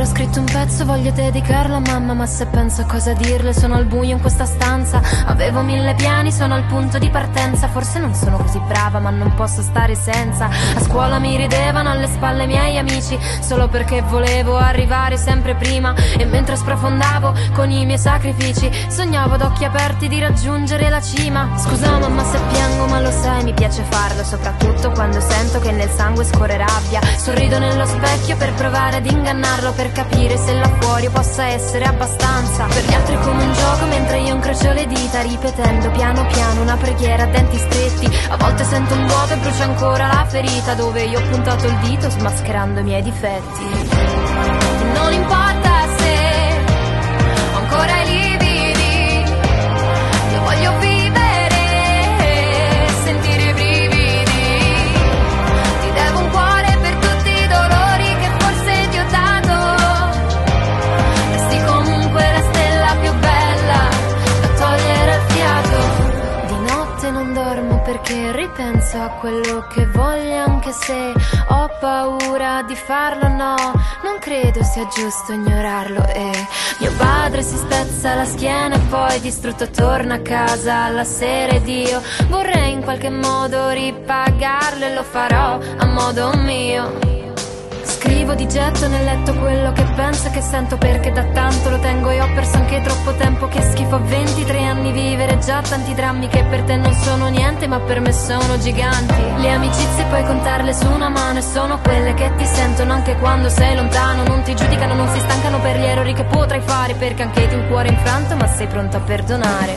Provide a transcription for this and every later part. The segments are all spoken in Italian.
scritto un pezzo, voglio dedicarlo a mamma, ma se penso a cosa dirle sono al buio in questa stanza. Avevo 1000 piani, sono al punto di partenza. Forse non sono così brava, ma non posso stare senza. A scuola mi ridevano alle spalle i miei amici, solo perché volevo arrivare sempre prima. E mentre sprofondavo con i miei sacrifici, sognavo ad occhi aperti di raggiungere la cima. Scusa mamma se piango, ma lo sai, mi piace farlo, soprattutto quando sento che nel sangue scorre rabbia. Sorrido nello specchio per provare ad ingannarlo, per capire se là fuori possa essere abbastanza. Per gli altri come un gioco, mentre io incrocio le dita, ripetendo piano piano una preghiera a denti stretti. A volte sento un vuoto e brucia ancora la ferita dove io ho puntato il dito smascherando i miei difetti. Non importa se ho ancora i lividi, io voglio vivere, sentire i brividi. Ti devo un cuore per tutti i dolori che forse ti ho dato. Resti comunque la stella più bella da togliere il fiato. Di notte non dormo perché ripenso a quello che voglio, anche se ho paura di farlo, no, non credo sia giusto ignorarlo. E mio padre si spezza la schiena e poi distrutto torna a casa alla sera ed io vorrei in qualche modo ripagarlo e lo farò a modo mio. Scrivo di getto nel letto quello che penso e che sento, perché da tanto lo tengo e ho perso anche troppo tempo. Che schifo a 23 anni vivere già tanti drammi che per te non sono niente ma per me sono giganti. Le amicizie puoi contarle su una mano e sono quelle che ti sentono anche quando sei lontano. Non ti giudicano, non si stancano per gli errori che potrai fare, perché anche tu il cuore è infranto ma sei pronto a perdonare.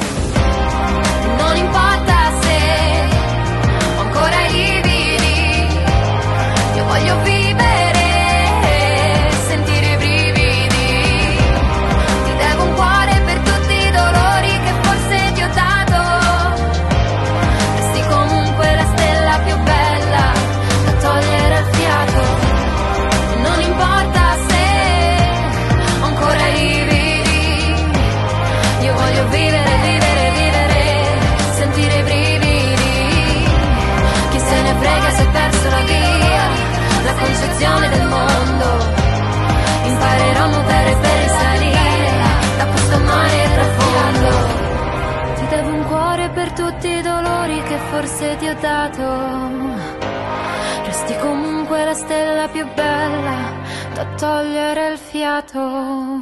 Non importa se ho ancora i lividi, io voglio vivere, sentire i brividi. Ti devo un cuore per tutti i dolori che forse ti ho dato. Resti comunque la stella più bella da togliere il fiato. Non importa se ho ancora i lividi, io voglio vivere, vivere, vivere, sentire i brividi. Chi se ne frega se ho perso la via, la concezione del mondo. Imparerò a nuotare per risalire da questo mare profondo. Ti devo un cuore per tutti i dolori che forse ti ho dato. Resti comunque la stella più bella da togliere il fiato.